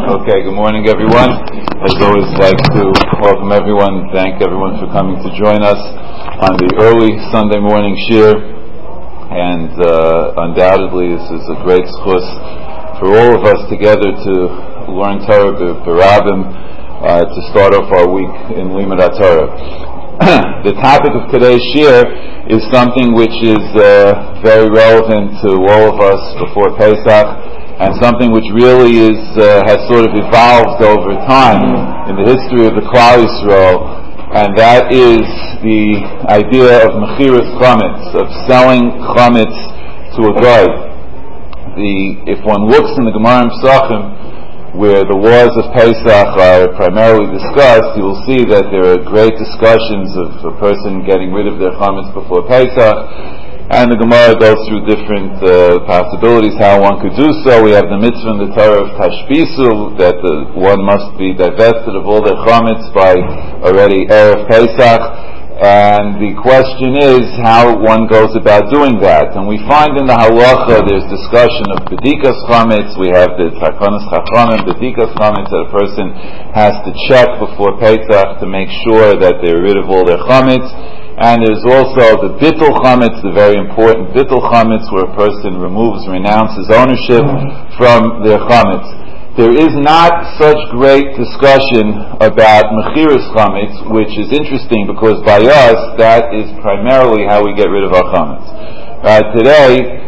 Okay, good morning everyone. As always, like to welcome everyone, thank everyone for coming to join us on the early Sunday morning shir. And undoubtedly this is a great schus for all of us together to learn Torah b'Rabim, to start off our week in Limud HaTorah. The topic of today's shir is something which is very relevant to all of us before Pesach, and something which really has sort of evolved over time in the history of the Klal Yisrael, and that is the idea of mechiras chametz, of selling chametz to a guy. If one looks in the Gemara and Pesachim, where the laws of Pesach are primarily discussed, you will see that there are great discussions of a person getting rid of their chametz before Pesach. And the Gemara goes through different possibilities how one could do so. We have the mitzvah in the Torah of Tashbisu, that one must be divested of all their chametz by already Erev Pesach. And the question is how one goes about doing that. And we find in the halacha there's discussion of bedikas chametz. We have the takonos chachamim, bedikas chametz, that a person has to check before Pesach to make sure that they're rid of all their chametz. And there's also the bittul chametz, the very important bittul chametz, where a person renounces ownership from their chametz. There is not such great discussion about mechiras chametz, which is interesting because by us that is primarily how we get rid of our chametz. Today,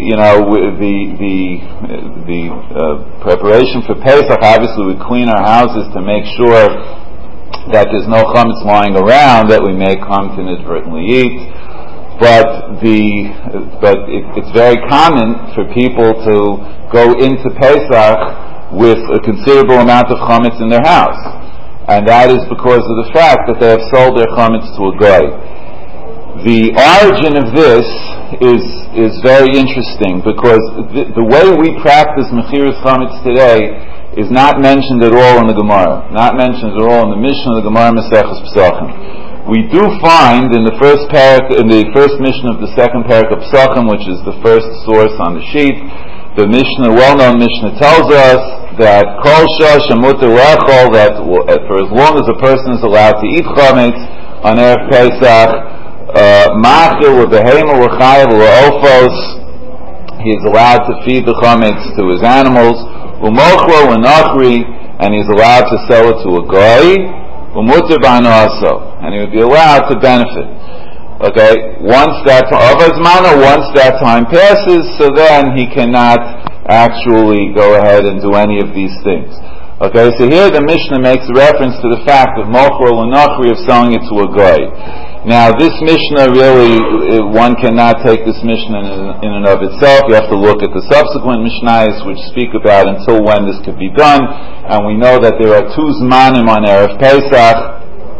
the preparation for Pesach, obviously we clean our houses to make sure that there's no chametz lying around that we may come to inadvertently eat, but it's very common for people to go into Pesach with a considerable amount of chametz in their house, and that is because of the fact that they have sold their chametz to a goy. The origin of this is very interesting because the way we practice mechiras chametz today is not mentioned at all in the Gemara, not mentioned at all in the Mishnah of the Gemara Maseches Pesachim. We do find in the first Mishnah of the second parak of Pesachim, which is the first source on the sheet, the Mishnah, well-known Mishnah, tells us that Kol Shosh Mutar Lechol, that for as long as a person is allowed to eat chametz on Erev Pesach, Machil v'Behema v'Chayav v'Ofos, he is allowed to feed the chametz to his animals. Umochlo u'nachri, and he's allowed to sell it to a goy, umuter b'ano aso, and he would be allowed to benefit. Okay, once that time passes, so then he cannot actually go ahead and do any of these things. Okay, so here the Mishnah makes a reference to the fact of mochlo u'nachri, of selling it to a goy. Now, this Mishnah really, one cannot take this Mishnah in and of itself. You have to look at the subsequent Mishnayos which speak about until when this could be done. And we know that there are two Zmanim on Erev Pesach,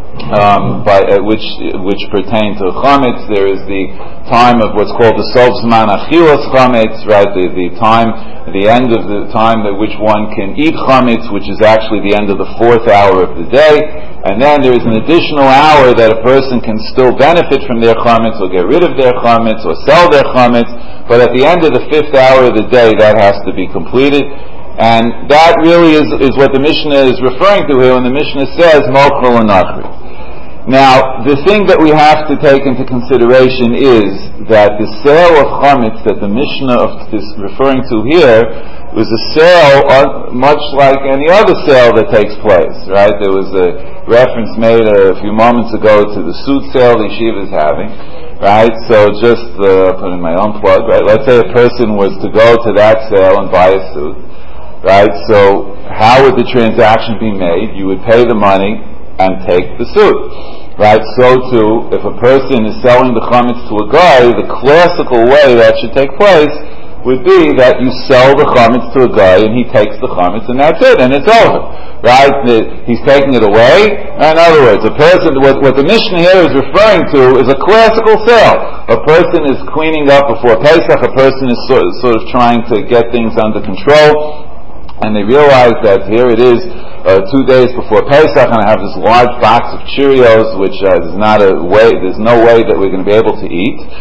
which pertain to chametz. There is the time of what's called the Sof Zman Achilas chametz, right? The end of the time at which one can eat chametz, which is actually the end of the fourth hour of the day. And then there is an additional hour that a person can still benefit from their chametz, or get rid of their chametz, or sell their chametz. But at the end of the fifth hour of the day, that has to be completed. And that really is what the Mishnah is referring to here when the Mishnah says, Mochel u'nachri. Now, the thing that we have to take into consideration is that the sale of chametz that the Mishnah is referring to here was a sale much like any other sale that takes place, right? There was a reference made a few moments ago to the suit sale the yeshiva is having, right? So just put in my own plug, right? Let's say a person was to go to that sale and buy a suit, right? So how would the transaction be made? You would pay the money and take the suit, right? So too, if a person is selling the chametz to a guy, the classical way that should take place would be that you sell the chametz to a guy and he takes the chametz and that's it, and it's over, right? He's taking it away. In other words, what the Mishnah here is referring to is a classical sale. A person is cleaning up before Pesach, a person is sort of trying to get things under control, and they realize that here it is 2 days before Pesach, and I have this large box of Cheerios, which there's no way that we're going to be able to eat.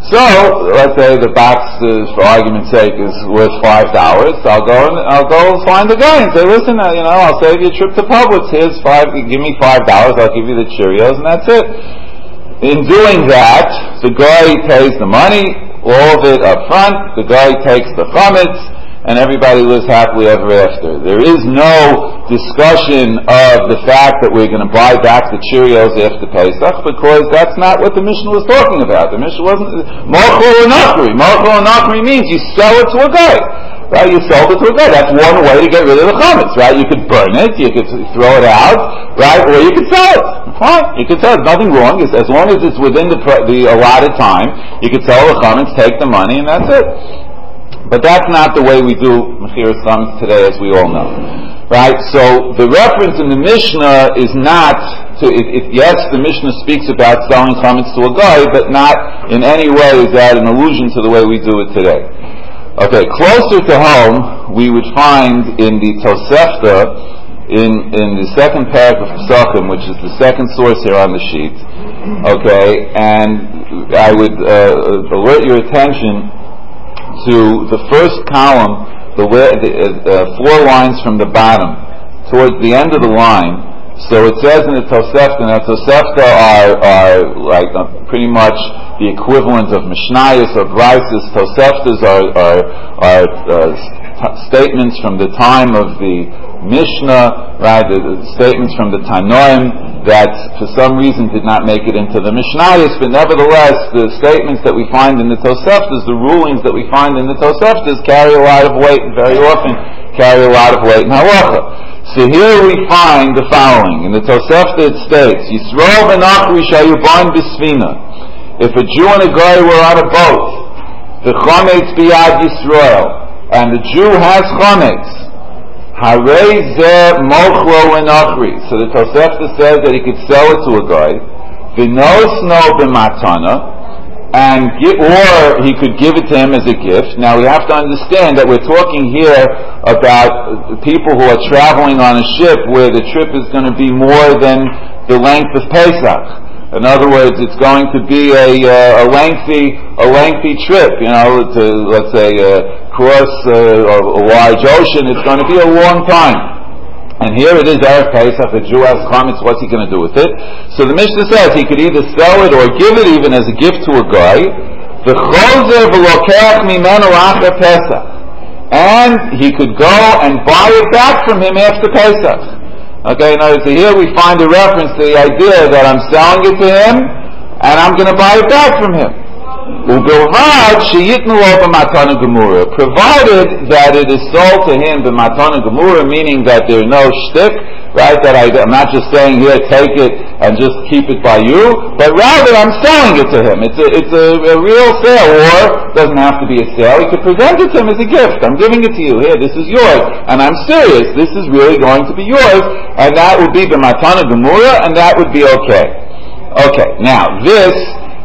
So, let's say the box, for argument's sake, is worth $5. I'll go find the guy and say, listen, I'll save you a trip to Publix. Here's give me $5. I'll give you the Cheerios, and that's it. In doing that, the guy pays the money, all of it up front. The guy takes the chametz, and everybody lives happily ever after. There is no discussion of the fact that we're going to buy back the Cheerios after Pesach, because that's not what the Mishnah was talking about. The Mishnah wasn't Mochel or Nachri. Mochel or Nachri means you sell it to a guy. Right? You sold it to a guy. That's one way to get rid of the chametz, right? You could burn it, you could throw it out, right? Or you could sell it. Fine. You could sell it. Nothing wrong. As long as it's within the allotted time, you could sell the chametz, take the money, and that's it. But that's not the way we do Mechiras Chametz today, as we all know. Right? So the reference in the Mishnah is not to, yes, the Mishnah speaks about selling chametz to a guy, but not in any way is that an allusion to the way we do it today. Okay, closer to home, we would find in the Tosefta, in the second parak of Pesachim, which is the second source here on the sheet. Okay, and I would alert your attention to the first column, the 4 lines from the bottom, towards the end of the line. So it says in the Tosefta, now Tosefta are like pretty much the equivalent of Mishnayos or Brises. Toseftas are statements from the time of the Mishnah, right? The statements from the Tanoim that for some reason did not make it into the Mishnayos, but nevertheless the statements that we find in the Toseftas, the rulings that we find in the Toseftas carry a lot of weight, and very often carry a lot of weight in halacha. So here we find the following. In the Tosefta it states, Yisrael v'nachri shayuban b'sfina. If a Jew and a guy were on a boat, the chametz biyad Yisrael, and the Jew has chametz, harei zeh mochlo v'nachri. So the Tosefta says that he could sell it to a guy, v'nosno b'matana, or he could give it to him as a gift. Now we have to understand that we're talking here about people who are traveling on a ship where the trip is going to be more than the length of Pesach. In other words, it's going to be a lengthy trip. To, let's say, cross a large ocean. It's going to be a long time. And here it is, Erev Pesach, the Jew has chametz, what's he going to do with it? So the Mishnah says he could either sell it or give it even as a gift to a guy. And he could go and buy it back from him after Pesach. Okay, now so here we find a reference to the idea that I'm selling it to him and I'm going to buy it back from him. Provided that it is sold to him b'matana gemura, meaning that there's no shtick, right? That I'm not just saying here, take it and just keep it by you, but rather I'm selling it to him. It's a real sale, or doesn't have to be a sale. He could present it to him as a gift. I'm giving it to you. Here, this is yours, and I'm serious. This is really going to be yours, and that would be b'matana gemura, and that would be okay. Okay, now this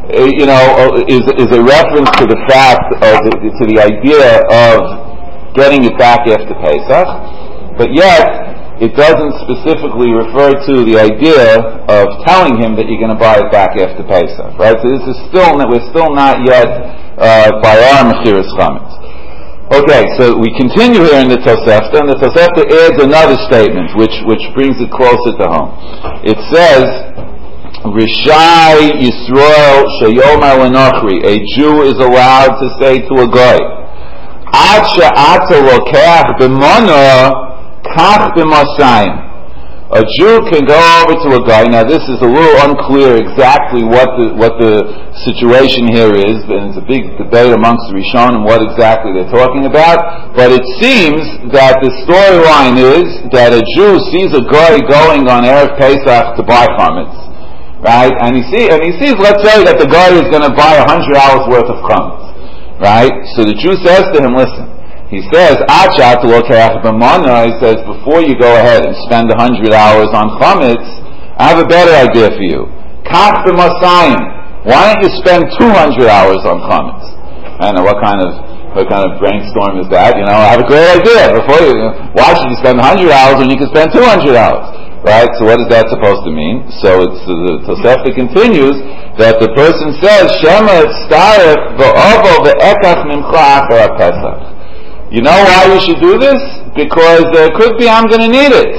is a reference to the fact to the idea of getting it back after Pesach, but yet it doesn't specifically refer to the idea of telling him that you're going to buy it back after Pesach, right? So this is we're still not yet by our Mechiras Chametz. Okay, so we continue here in the Tosefta, and the Tosefta adds another statement which brings it closer to home. It says, Rishai Yisrael Sheyomar L'Nochri. A Jew is allowed to say to a guy, Ad she'ata lokach b'mana kach b'masayim. A Jew can go over to a guy. Now this is a little unclear exactly what the situation here is, and it's a big debate amongst the Rishonim what exactly they're talking about. But it seems that the storyline is that a Jew sees a guy going on Erev Pesach to buy chametz. Right? And he sees, let's say that the guy is going to buy $100 worth of chametz. Right? So the Jew says to him, listen, he says, he says, before you go ahead and spend $100 on chametz, I have a better idea for you. Kach b'masayim. Why don't you spend $200 on chametz? I don't know what kind of brainstorm is that? I have a great idea. Why should you spend $100 when you can spend $200? Right? So what is that supposed to mean? So it's the Tosefta continues that the person says, Shema etztarech ba'avo ve'ekach mimcha achar Pesach. You know why you should do this? Because it could be I'm going to need it.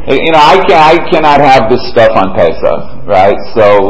I cannot have this stuff on Pesach, right? So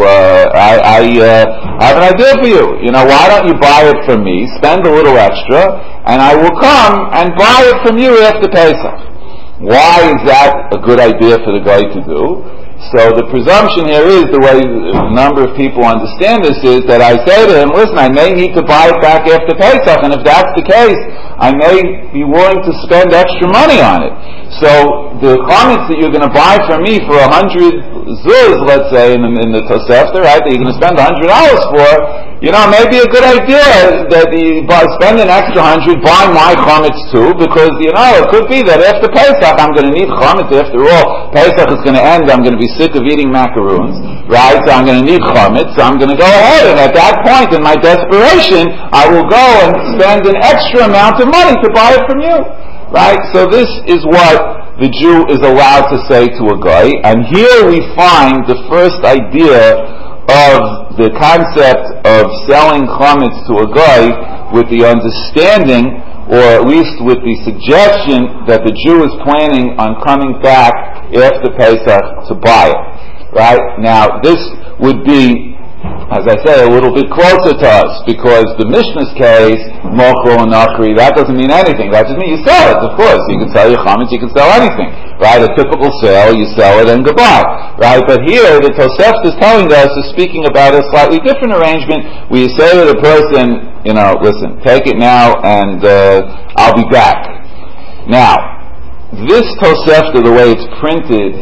I have an idea for you. Why don't you buy it from me? Spend a little extra, and I will come and buy it from you after Pesach. Why is that a good idea for the guy to do? So the presumption here is, the way a number of people understand this is that I say to him, listen, I may need to buy it back after Pesach, and if that's the case, I may be willing to spend extra money on it. So the chametz that you're going to buy from me for 100 zuz, let's say, in the Tosefta, right, that you're going to spend $100 for, maybe a good idea that you spend an extra 100, buy my chametz too, because, it could be that after Pesach I'm going to need chametz. After all, Pesach is going to end, I'm going to be sick of eating macaroons, right? So I'm going to need chametz, so I'm going to go ahead, and at that point, in my desperation, I will go and spend an extra amount of money to buy it from you, right? So this is what the Jew is allowed to say to a guy, and here we find the first idea of the concept of selling chametz to a guy with the understanding, or at least with the suggestion, that the Jew is planning on coming back after Pesach to buy it. Right? Now, this would be, as I say, a little bit closer to us, because the Mishnah's case, mochel and nachri, that doesn't mean anything. That just means you sell it, of course. You can sell your chametz, you can sell anything. Right? A typical sale, you sell it and goodbye. Right? But here, the Tosefta is telling us, is speaking about a slightly different arrangement, where you say to the person, listen, take it now and I'll be back. Now, this Tosefta, the way it's printed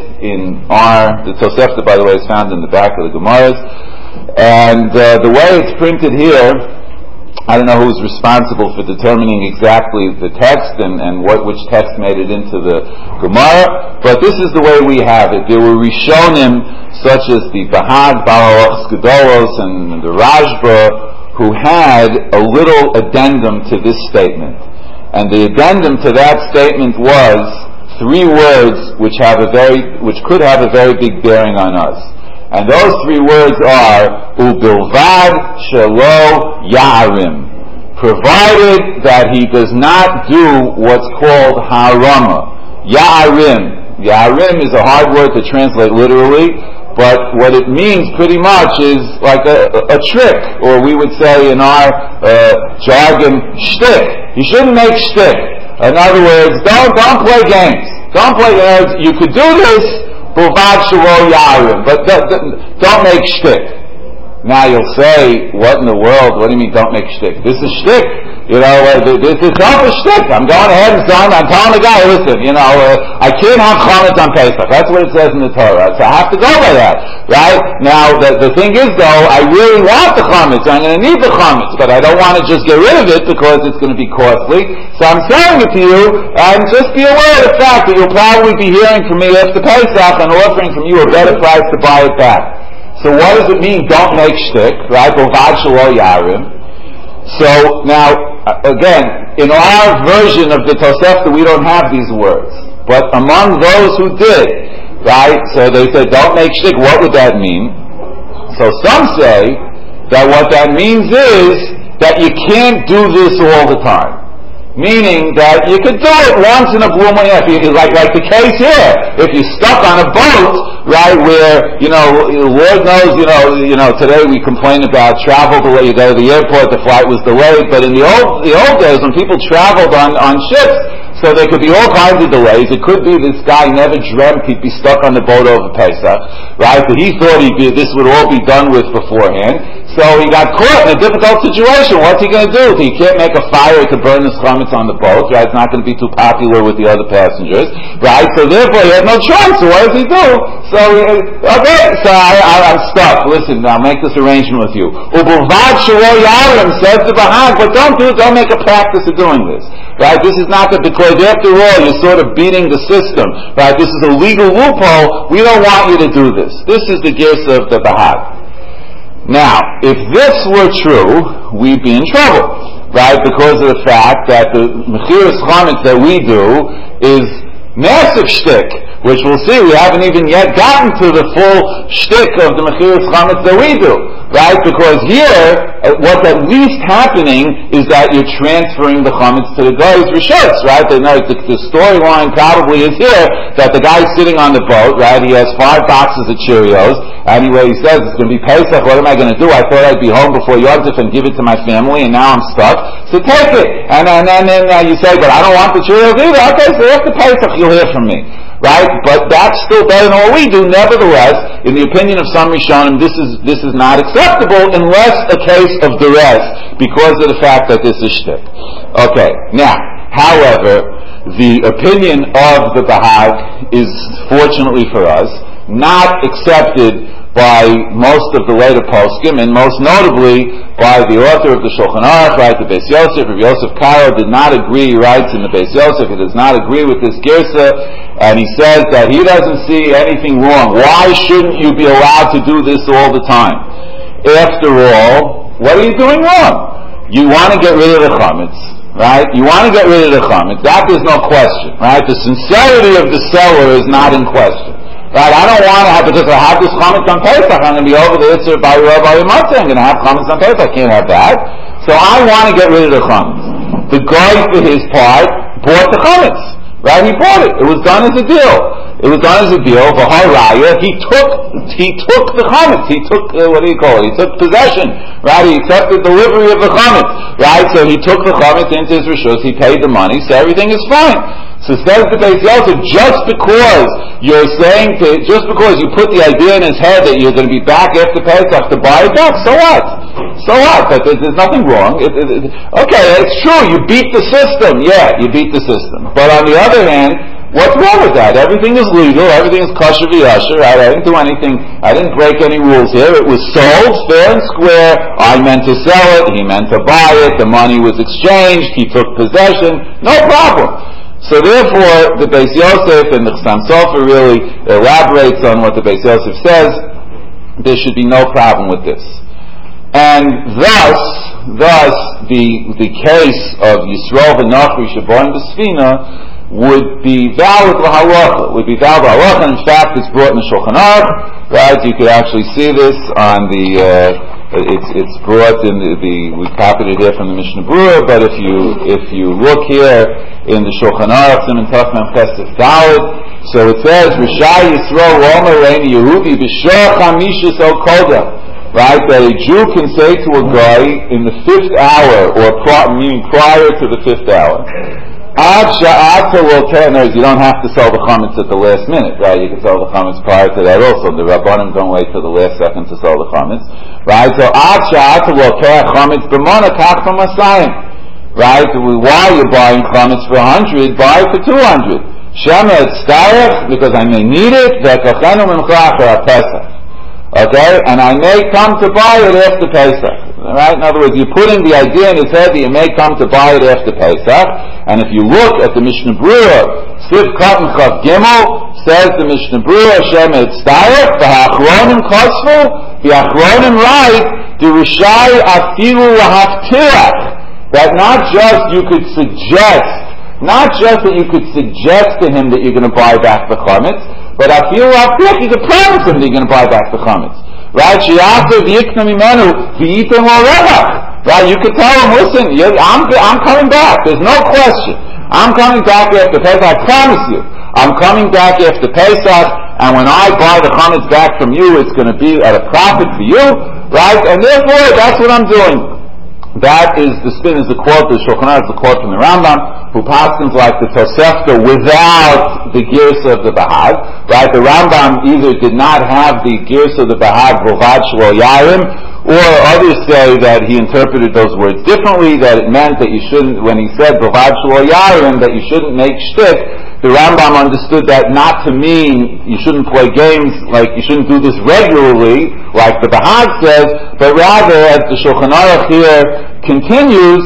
the Tosefta, by the way, is found in the back of the Gemaras, and the way it's printed here, I don't know who's responsible for determining exactly the text and which text made it into the Gemara, but this is the way we have it. There were Rishonim, such as the Bahag, Baal Gedolos, and the Rashba, who had a little addendum to this statement. And the addendum to that statement was 3 words which could have a very big bearing on us. And those 3 words are Ubilvad Shelo Ya'arim, provided that he does not do what's called Harama. Ya'arim is a hard word to translate literally, but what it means pretty much is like a trick, or we would say in our jargon, shtick. You shouldn't make shtick. In other words, don't play games. Don't play games. You could do this, but don't make shtick. Now you'll say, what in the world? What do you mean don't make shtick? This is shtick. This is not a shtick. I'm going ahead and I'm telling the guy, listen, I can't have chametz on Pesach. That's what it says in the Torah. So I have to go by that, right? Now, the thing is though, I really want the chametz. I'm going to need the chametz, but I don't want to just get rid of it because it's going to be costly. So I'm selling it to you, and just be aware of the fact that you'll probably be hearing from me after Pesach and offering from you a better price to buy it back. So what does it mean, don't make shtick, right? Bovad shelo yarim. So now, again, in our version of the Tosefta, we don't have these words. But among those who did, right, so they said, don't make shtick, what would that mean? So some say that what that means is that you can't do this all the time. Meaning that you could do it once in a blue moon, like the case here. If you're stuck on a boat, right, where, Lord knows, today we complain about travel delay. You go to the airport, the flight was delayed, but in the old days when people traveled on ships, so there could be all kinds of delays. It could be this guy never dreamt he'd be stuck on the boat over Pesach, right? But he thought this would all be done with beforehand. So he got caught in a difficult situation. What's he going to do? He can't make a fire to burn his chametz on the boat, right? It's not going to be too popular with the other passengers, right? So therefore he had no choice. So what does he do? So, I'm stuck. Listen, I'll make this arrangement with you. Ubilvad shelo yarim says to Bahag, but don't make a practice of doing this, right? This is not because after all you're sort of beating the system, right? This is a legal loophole. We don't want you to do this. This is the gifts of the Bahag. Now, if this were true, we'd be in trouble, right? Because of the fact that the mechiras chametz that we do is massive shtick, which we'll see, we haven't even yet gotten to the full shtick of the Mechiras Chametz that we do, right? Because here, what's at least happening is that you're transferring the Chametz to the guy's Rishos, right? The storyline probably is here that the guy's sitting on the boat, right? He has 5 boxes of Cheerios. Anyway, he says, it's going to be Pesach, what am I going to do? I thought I'd be home before Yom Tov and give it to my family, and now I'm stuck. So take it. And then you say, but I don't want the Cheerios either. Okay, so after Pesach you'll hear from me. Right? But that's still better than what we do. Nevertheless, in the opinion of some Rishonim, this is not acceptable unless a case of duress, because of the fact that this is shtick. Okay, now, however, the opinion of the Bahag is, fortunately for us, not accepted by most of the later poskim, and most notably by the author of the Shulchan Aruch, right, the Beis Yosef. Rabbi Yosef Karo did not agree, he writes in the Beis Yosef, he does not agree with this girsa, and he says that he doesn't see anything wrong. Why shouldn't you be allowed to do this all the time? After all, what are you doing wrong? You want to get rid of the chametz, right? You want to get rid of the chametz. That is no question, right? The sincerity of the seller is not in question. Right, I don't want to have, because I have this chametz on Pesach, I'm going to be over the Yitzhak by Matzah, I'm going to have chametz on Pesach, I can't have that. So I want to get rid of the chametz. The guy, for his part, bought the chametz. Right, he bought it. It was done as a deal. He took the chametz. He took, He took possession. Right, he accepted delivery of the chametz. Right, so he took the chametz into his rishus, he paid the money, so everything is fine. So says the Beis Yosef, just because you put the idea in his head that you're going to be back after Pesach to buy it back, so what? So what? But there's nothing wrong. Okay, it's true, you beat the system. Yeah, you beat the system. But on the other hand, what's wrong with that? Everything is legal, everything is kosher v'yasher, right? I didn't do anything, I didn't break any rules here. It was sold fair and square. I meant to sell it, he meant to buy it, the money was exchanged, he took possession, no problem. So therefore, the Beis Yosef and the Chassam Sofer really elaborates on what the Beis Yosef says. There should be no problem with this. And thus, the case of Yisroel v'Nochri Shaboim b'Sfina would be valid l'halacha. In fact, it's brought in the Shulchan Aruch, right? You could actually see this on the. It's brought in we copied it here from the Mishnah Berurah, but if you look here in the Shulchan Aruch, Siman Tov Mem Chesed Daled, so it says, Rishai Yisroel Romer Reini Yehudi B'Shor Chamishis El Koda, right? That a Jew can say to a guy in the 5th hour, meaning prior to the 5th hour, you don't have to sell the chametz at the last minute, right? You can sell the chametz prior to that also. The Rabbanim don't wait till the last second to sell the chametz, right? So right? While you're buying chametz for 100, buy it for 200. Shema etztarech, because I may need it. Okay, and I may come to buy it after Pesach. Right? In other words, you're putting the idea in his head that you may come to buy it after Pesach. And if you look at the Mishnah Berurah, Siv Katan Chav Gimel, says the Mishnah Berurah, Shem Etztarech, v'hachronim kosfu, the achronim write, the Rishai afilu lahaftirach, that not just you could suggest to him that you're going to buy back the chametz, but afilu lahaftirach, you could promise him that you're going to buy back the chametz. Right? Shi'aser v'yikna mimenu v'yitem l'revach. Right? You could tell him, listen, I'm coming back. There's no question. I'm coming back after Pesach. I promise you. I'm coming back after Pesach, and when I buy the chametz back from you, it's going to be at a profit for you. Right? And therefore, that's what I'm doing. That is the spin, is the quote, the Shulchan Aruch, the quote from the Rambam, who paskins like the Tosefta without the girsa of the Bahag. Right? The Rambam either did not have the girsa of the Bahag, Vovad Shlo Yarim, or others say that he interpreted those words differently, that it meant that you shouldn't, when he said Vovad Shlo Yarim, that you shouldn't make shtick. The Rambam understood that not to mean you shouldn't play games, like you shouldn't do this regularly, like the Bahag says, but rather, as the Shulchan Aruch here continues,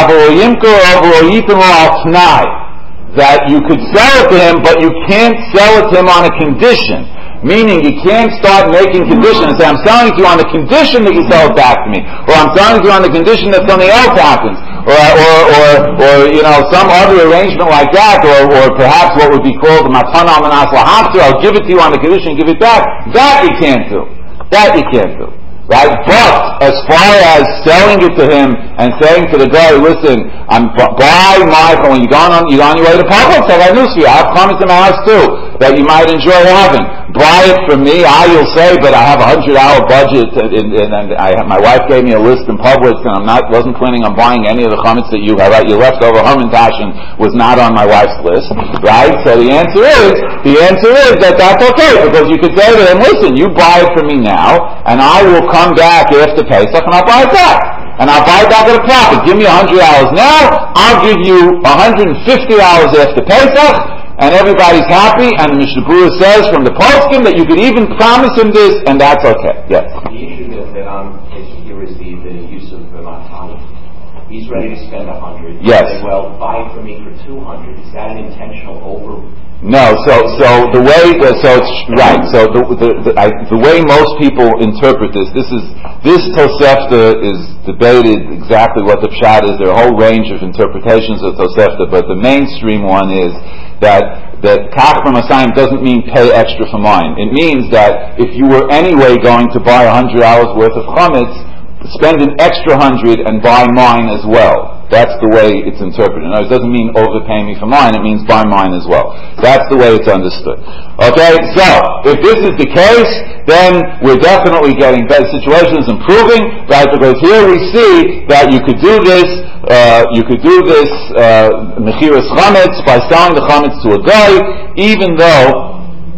that you could sell it to him, but you can't sell it to him on a condition. Meaning you can't start making conditions and say, I'm selling it to you on the condition that you sell it back to me, or I'm selling it to you on the condition that something else happens, some other arrangement like that, or perhaps what would be called the matana manas lahaftu, I'll give it to you on the kedusha and give it back. That you can't do. That you can't do. Right? But as far as selling it to him and saying to the guy, listen, buy Michael, when you're on your way to Publix, I got news for you. I have comments in my house too that you might enjoy having. Buy it from me. You'll say, but I have a $100 budget, and my wife gave me a list in Publix, and wasn't planning on buying any of the comments that you have. Right? Your leftover Hermantaschen was not on my wife's list, right? So the answer is that that's okay, because you could say to him, listen, you buy it from me now, and I will come back after Pesach, and I'll buy it back. And I'll buy it back at a profit. Give me $100 now, I'll give you $150 after Pesach, and everybody's happy, and the Mishnah Berurah says from the poskim that you could even promise him this, and that's okay. Yes? The issue that I'm facing here is the use of matana. He's ready to spend $100. Yes. Say, well, buy it from me for $200. Is that an intentional over? No, so the way most people interpret this Tosefta is debated exactly what the pshat is. There are a whole range of interpretations of Tosefta, but the mainstream one is that kach b'masayim doesn't mean pay extra for mine. It means that if you were anyway going to buy $100 worth of chametz, spend an extra $100 and buy mine as well. That's the way it's interpreted. Now, it doesn't mean overpay me for mine, it means buy mine as well. That's the way it's understood. Okay, so, if this is the case, then we're definitely getting better. The situation is improving, right? Because here we see that you could do this mechiras chametz by selling the chametz to a guy, even though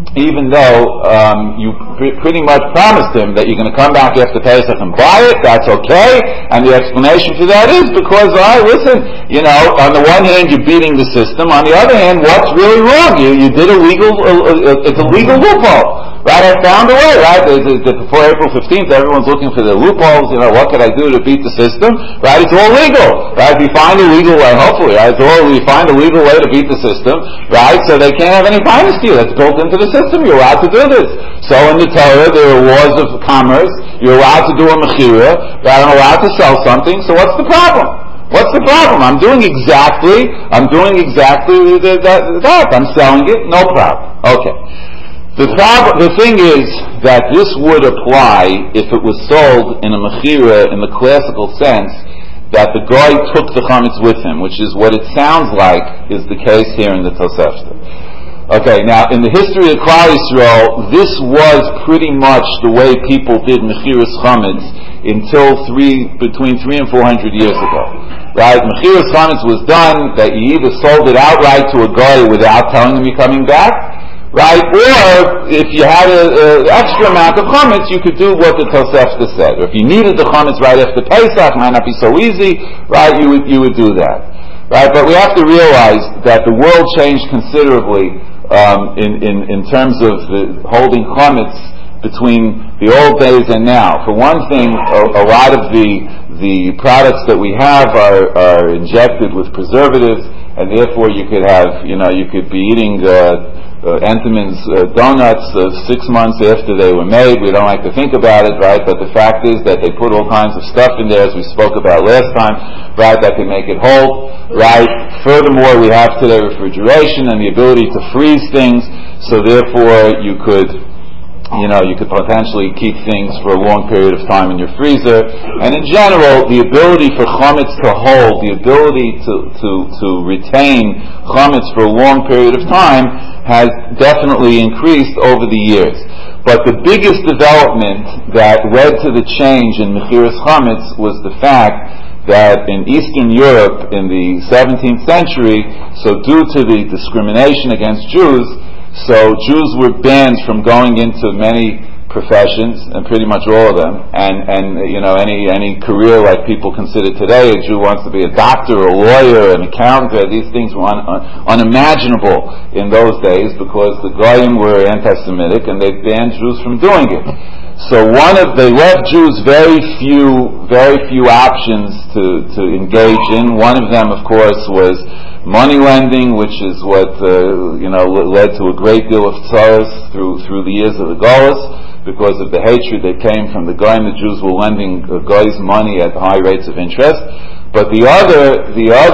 you pretty much promised him that you're going to come back after Pesach and buy it. That's okay. And the explanation for that is because, listen, on the one hand you're beating the system. On the other hand, what's really wrong? You did it's a legal loophole. Right, I found a way, right? Before April 15th, everyone's looking for the loopholes, what can I do to beat the system? Right, it's all legal. Right, if you find a legal way, hopefully, right, we find a legal way to beat the system, right, so they can't have any finance to you. That's built into the system. You're allowed to do this. So in the Torah, there are laws of commerce. You're allowed to do a mechira, right? I'm allowed to sell something, so what's the problem? What's the problem? I'm doing exactly that. I'm selling it, no problem. Okay. The thing is that this would apply if it was sold in a mechira in the classical sense that the guy took the chametz with him, which is what it sounds like is the case here in the Tosefta. Okay, now in the history of Klal Yisrael, this was pretty much the way people did mechiras chametz until between 300 and 400 years ago. Right? Mechiras chametz was done that you either sold it outright to a guy without telling him you're coming back, right? Or if you had an extra amount of chametz, you could do what the Tosefta said. Or if you needed the chametz right after Pesach, might not be so easy, right? You would do that, right? But we have to realize that the world changed considerably in terms of holding chametz between the old days and now. For one thing, a lot of the products that we have are injected with preservatives, and therefore you could have, you could be eating Entenmann's donuts 6 months after they were made. We don't like to think about it, right? But the fact is that they put all kinds of stuff in there, as we spoke about last time, right, that can make it hold, right? Furthermore, we have today refrigeration and the ability to freeze things, so therefore you could potentially keep things for a long period of time in your freezer. And in general, the ability for chametz to hold, the ability to retain chametz for a long period of time has definitely increased over the years. But the biggest development that led to the change in mechiras chametz was the fact that in Eastern Europe in the 17th century, so due to the discrimination against Jews, so Jews were banned from going into many professions, and pretty much all of them, and any career like people consider today. A Jew wants to be a doctor, a lawyer, an accountant. These things were unimaginable in those days because the Goyim were anti-Semitic and they banned Jews from doing it. So they left Jews very few options to engage in. One of them, of course, was money lending, which is what led to a great deal of tzaros through the years of the Golos, because of the hatred that came from the Goyim. The Jews were lending guys money at high rates of interest. But the other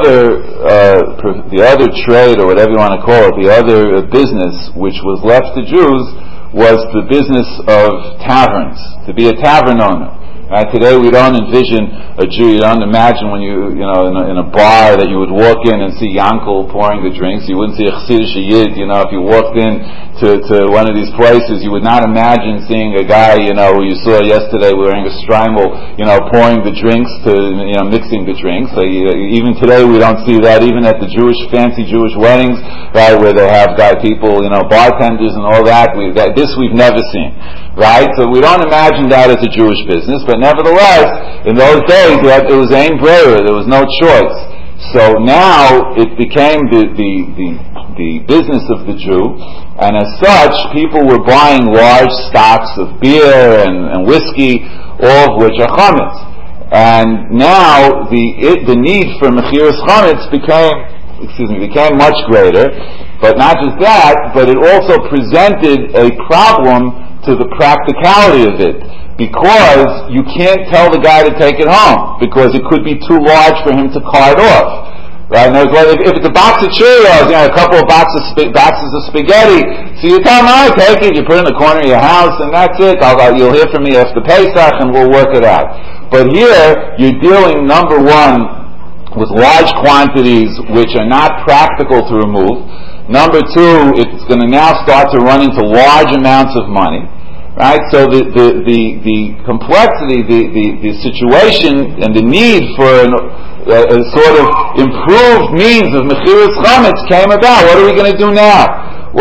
trade, or whatever you want to call it, the other business which was left to Jews was the business of taverns, to be a tavern owner. Right? Today we don't envision a Jew, you don't imagine when in a bar that you would walk in and see Yankel pouring the drinks. You wouldn't see a Chassidish Yid, if you walked in to one of these places, you would not imagine seeing a guy, who you saw yesterday wearing a strimal, pouring the drinks mixing the drinks. So, even today we don't see that, even at the fancy Jewish weddings, right, where they have got people, bartenders and all that. This we've never seen. Right? So we don't imagine that as a Jewish business, but nevertheless, in those days, it was ein breirer, there was no choice. So now, it became the business of the Jew, and as such, people were buying large stocks of beer and whiskey, all of which are chametz. And now, the need for mechiras chametz became much greater, but not just that, but it also presented a problem to the practicality of it, because you can't tell the guy to take it home, because it could be too large for him to cart off. Right? Now, if it's a box of Cheerios, a couple of boxes of spaghetti, so you tell him, all right, take it, you put it in the corner of your house, and that's it. You'll hear from me after Pesach, and we'll work it out. But here, you're dealing, number one, with large quantities which are not practical to remove. Number two, it's going to now start to run into large amounts of money, right? So the complexity, the situation, and the need for a sort of improved means of mechiras chametz came about. What are we going to do now?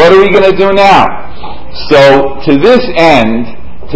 So to this end,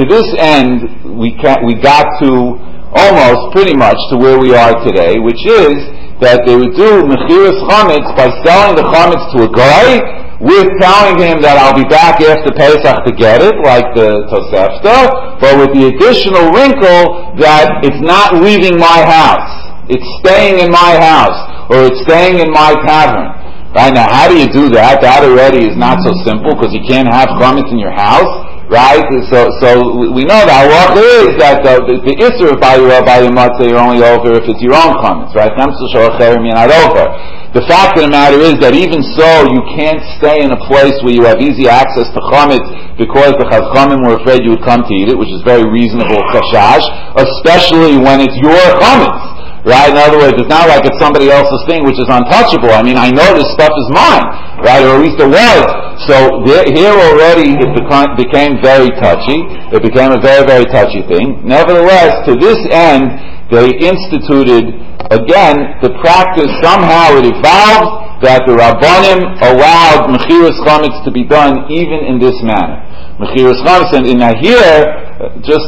we got to almost pretty much to where we are today, which is that they would do mechiras chametz by selling the chametz to a guy with telling him that I'll be back after Pesach to get it, like the Tosefta, but with the additional wrinkle that it's not leaving my house. It's staying in my house, or it's staying in my tavern. Right? Now, how do you do that? That already is not so simple, because you can't have chametz in your house. Right? So we know that halacha is that the issur of bayirah matzah you're only over if it's your own chametz, right? You're not over. The fact of the matter is that even so, you can't stay in a place where you have easy access to chametz because the chachamim were afraid you would come to eat it, which is very reasonable chashash, especially when it's your chametz. Right? In other words, it's not like it's somebody else's thing which is untouchable. I mean, I know this stuff is mine, right? Or at least it was. So here already it became very touchy. It became a very, very touchy thing. Nevertheless, to this end, they instituted, again, the practice, somehow it evolved, that the Rabbanim allowed mechiras chametz to be done even in this manner. Mechiras chametz, and now here, just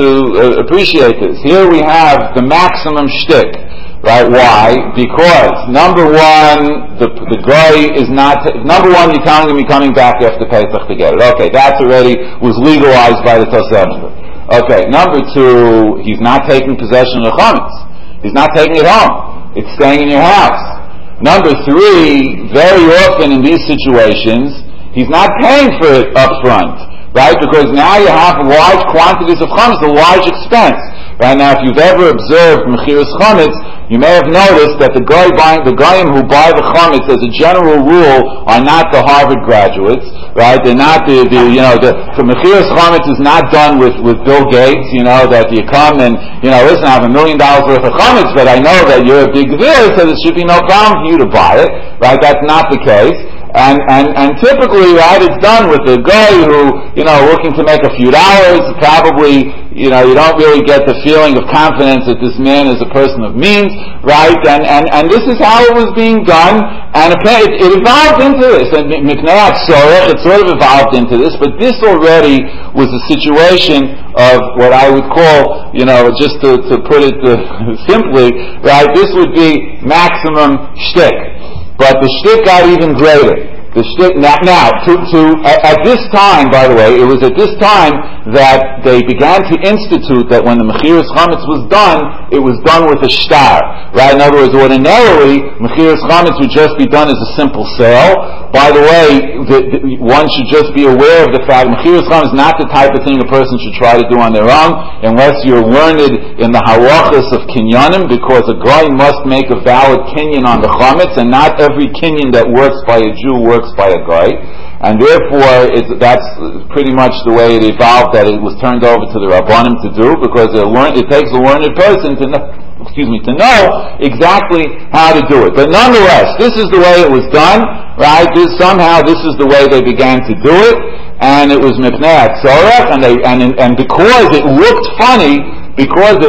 to appreciate this, here we have the maximum shtick, right? Why? Because number one, the guy is not. Number one, you're telling him you're coming back after Pesach to get it. Okay, that already was legalized by the Tosefta. Okay, number two, he's not taking possession of the chametz. He's not taking it home. It's staying in your house. Number three, very often in these situations, he's not paying for it up front. Right? Because now you have large quantities of chametz, a large expense. Right? Now, if you've ever observed mechiras chametz, you may have noticed that the goyim who buy the chametz, as a general rule, are not the Harvard graduates. Right? They're not the mechiras chametz is not done with Bill Gates. That you come and listen, I have $1 million worth of chametz, but I know that you're a big gvir, so there should be no problem for you to buy it. Right? That's not the case. And typically, right, it's done with a guy who, looking to make a few dollars, probably, you don't really get the feeling of confidence that this man is a person of means, right? And this is how it was being done, and it evolved into this, and Miknei Tzorech, it sort of evolved into this, but this already was a situation of what I would call, just to put it simply, right, this would be maximum shtick. But the shtick got even greater. The shtick. Now, at this time, by the way, it was at this time that they began to institute that when the Mechiras Chametz was done, it was done with a shtar. Right? In other words, ordinarily, Mechiras Chametz would just be done as a simple sale. By the way, one should just be aware of the fact Mechiras Chametz is not the type of thing a person should try to do on their own, unless you're learned in the halachas of kinyanim, because a guy must make a valid kinyan on the chametz, and not every kinyan that works by a Jew works by a guy, and therefore that's pretty much the way it evolved, that it was turned over to the Rabbanim to do, because it takes a learned person to know exactly how to do it. But nonetheless, this is the way it was done, right? Somehow this is the way they began to do it, and it was mipnei hatzorach, and because it looked funny, because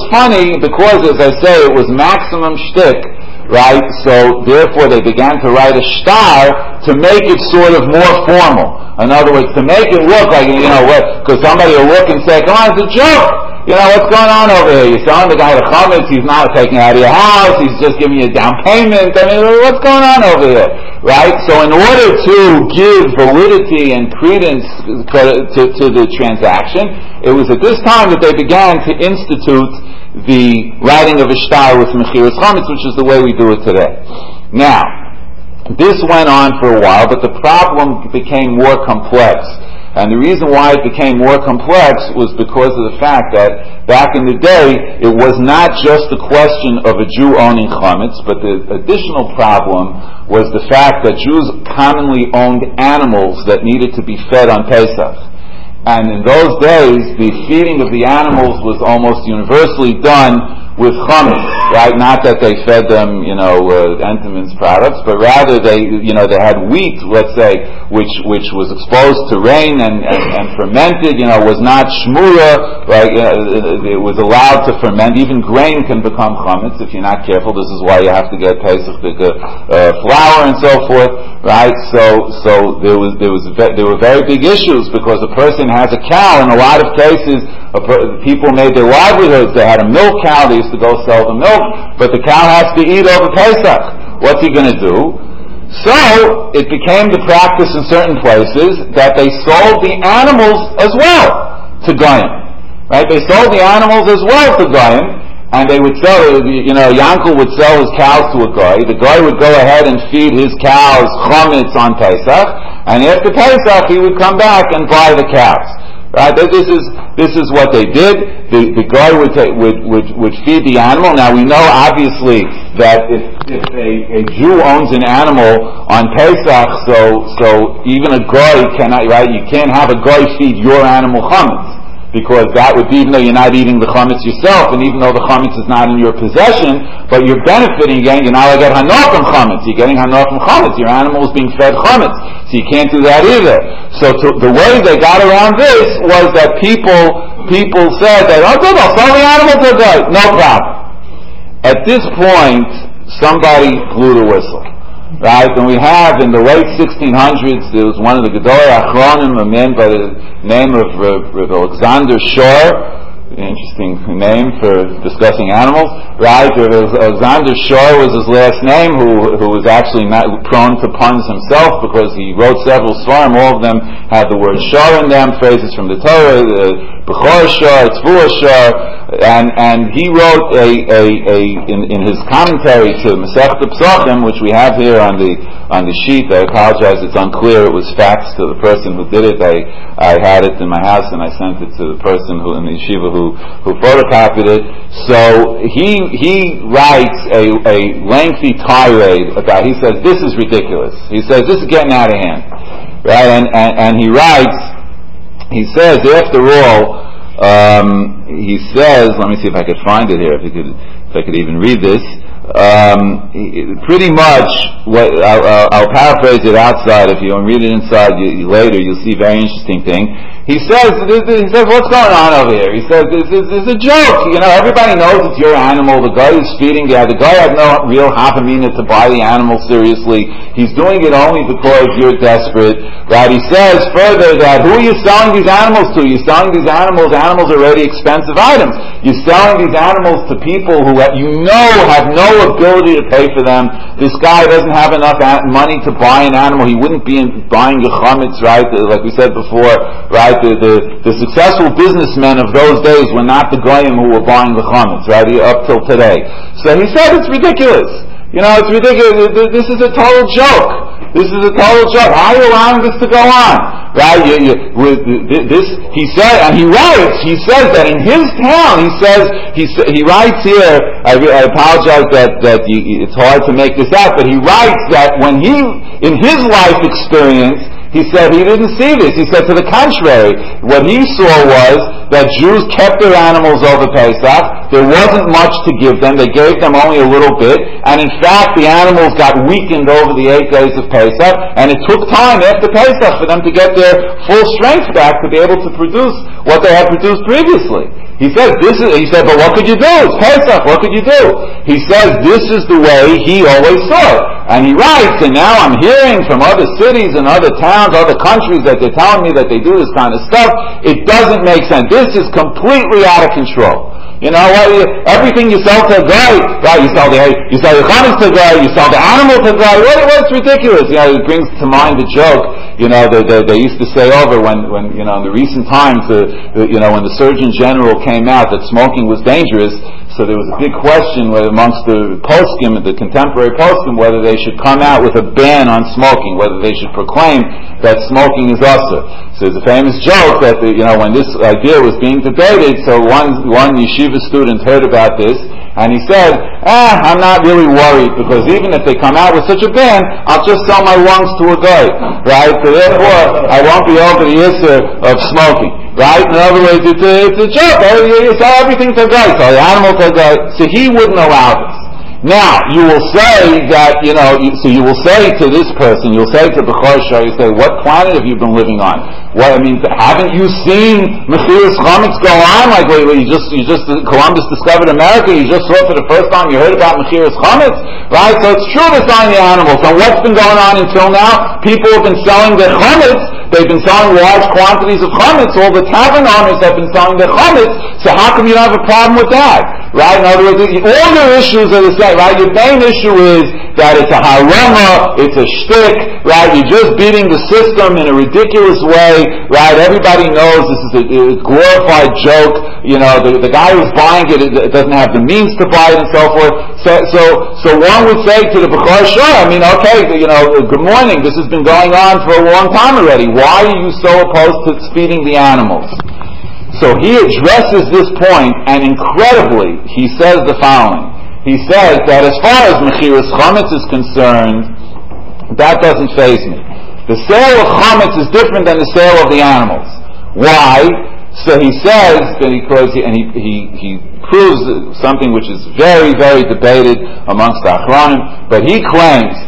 as I say, it was maximum shtick, right? So therefore they began to write a shtar to make it sort of more formal. In other words, to make it look like, because somebody will look and say, come on, it's a joke. What's going on over here? You're selling the guy the chametz, he's not taking it out of your house, he's just giving you a down payment. I mean, what's going on over here? Right? So in order to give validity and credence to the transaction, it was at this time that they began to institute the writing of a shtar with Mechiras Chametz, which is the way we do it today. Now, this went on for a while, but the problem became more complex. And the reason why it became more complex was because of the fact that back in the day, it was not just the question of a Jew owning chametz, but the additional problem was the fact that Jews commonly owned animals that needed to be fed on Pesach. And in those days, the feeding of the animals was almost universally done with chametz, right? Not that they fed them, Entenmann's products, but rather they had wheat, let's say, which was exposed to rain and fermented, was not shmura, right? It was allowed to ferment. Even grain can become chametz if you're not careful. This is why you have to get Pesach flour and so forth, right? So there were very big issues, because a person has a cow. In a lot of cases, people made their livelihoods. They had a milk cow. They used to go sell the milk, but the cow has to eat over Pesach. What's he going to do? So it became the practice in certain places that they sold the animals as well to Goyim. Right? They sold the animals as well to Goyim, and they would sell, Yankel would sell his cows to a guy. The guy would go ahead and feed his cows chametz on Pesach, and after Pesach he would come back and buy the cows. Right? This is what they did. The guy would feed the animal. Now we know obviously that if a Jew owns an animal on Pesach, so even a guy cannot, right? You can't have a guy feed your animal chametz, because that would be, even though you're not eating the chametz yourself, and even though the chametz is not in your possession, but you're benefiting, you're now get hanor from chametz. You're getting hanor from chametz. Your animal is being fed chametz, so you can't do that either. So the way they got around this was that people said that, oh good, I'll sell the animal to the guy. No problem. At this point, somebody blew the whistle. Right? And we have, in the late 1600s, there was one of the Gedolei Achronim, a man by the name of Rav Alexander Shor, interesting name for discussing animals, right? Alexander Shor was his last name, who was actually not prone to puns himself, because he wrote several svarim. All of them had the word Shor in them, phrases from the Torah, Bechor Shor, Tzvua Shor, and he wrote in his commentary to Masechta Pesachim, which we have here on the sheet. I apologize, it's unclear. It was faxed to the person who did it. I had it in my house, and I sent it to the person in the yeshiva who photocopied it. So he writes a lengthy tirade about. He says this is ridiculous. He says this is getting out of hand, right? And he writes. He says, after all, he says, let me see if I could find it here, if I could even read this. Pretty much, I'll paraphrase it outside. If you don't read it inside later, you'll see a very interesting thing. He says, what's going on over here? He says, this is a joke. Everybody knows it's your animal. The guy is feeding the guy had no real hafamina to buy the animal seriously. He's doing it only because you're desperate. Right? He says further that, who are you selling these animals to? You're selling these animals are already expensive items. You're selling these animals to people who have no no ability to pay for them. This guy doesn't have enough money to buy an animal. He wouldn't be buying a chametz, right? Like we said before, right? The successful businessmen of those days were not the goyim who were buying the chametz, right? Up till today. So he said it's ridiculous. It's ridiculous. This is a total joke. This is a total joke. How are you allowing this to go on? Right? He said, and he writes. He says that in his town. He writes here. I apologize that it's hard to make this out, but he writes that when in his life experience, he said he didn't see this. He said to the contrary. What he saw was that Jews kept their animals over Pesach. There wasn't much to give them. They gave them only a little bit. And in fact, the animals got weakened over the 8 days of Pesach. And it took time after Pesach for them to get their full strength back to be able to produce what they had produced previously. He said, but what could you do? It's Pesach, what could you do? He says, this is the way he always saw it. And he writes, and now I'm hearing from other cities and other towns, other countries, that they're telling me that they do this kind of stuff. It doesn't make sense. This is completely out of control. Everything you sell to a guy, right? You sell the chametz to a guy, you sell the animal to a guy. What's ridiculous? It brings to mind the joke. They used to say over when in the recent times, when the Surgeon General came out that smoking was dangerous. So there was a big question amongst the poskim, the contemporary poskim, whether they should come out with a ban on smoking, whether they should proclaim that smoking is usur. So there's a famous joke that when this idea was being debated, so one yeshiva student heard about this, and he said, I'm not really worried, because even if they come out with such a ban, I'll just sell my lungs to a guy, right? So therefore, I won't be over the issue of smoking. Right? In other words, it's a joke. You sell everything to a guy, sell the animal to a guy. So he wouldn't allow this. Now, you will say that, so you will say to this person, you'll say to Bechor Shor, you say, what planet have you been living on? Haven't you seen Mechiras Chametz go on? Like, Columbus discovered America, you just saw for the first time, you heard about Mechiras Chametz? Right? So it's true they're selling the animals. And what's been going on until now? People have been selling their chametz. They've been selling large quantities of chametz. All the tavern owners have been selling their chametz. So how come you don't have a problem with that? Right? In other words, all your issues are the same. Right? Your main issue is that it's a harama, it's a shtick. Right? You're just beating the system in a ridiculous way. Right? Everybody knows this is a glorified joke. The guy who's buying it doesn't have the means to buy it and so forth. So one would say to the Bechor Shor, okay, good morning. This has been going on for a long time already. Why are you so opposed to feeding the animals? So he addresses this point, and incredibly, he says the following. He says that as far as Mechiras Chametz is concerned, that doesn't faze me. The sale of chametz is different than the sale of the animals. Why? So he says that he proves something which is very, very debated amongst the Achronim, but he claims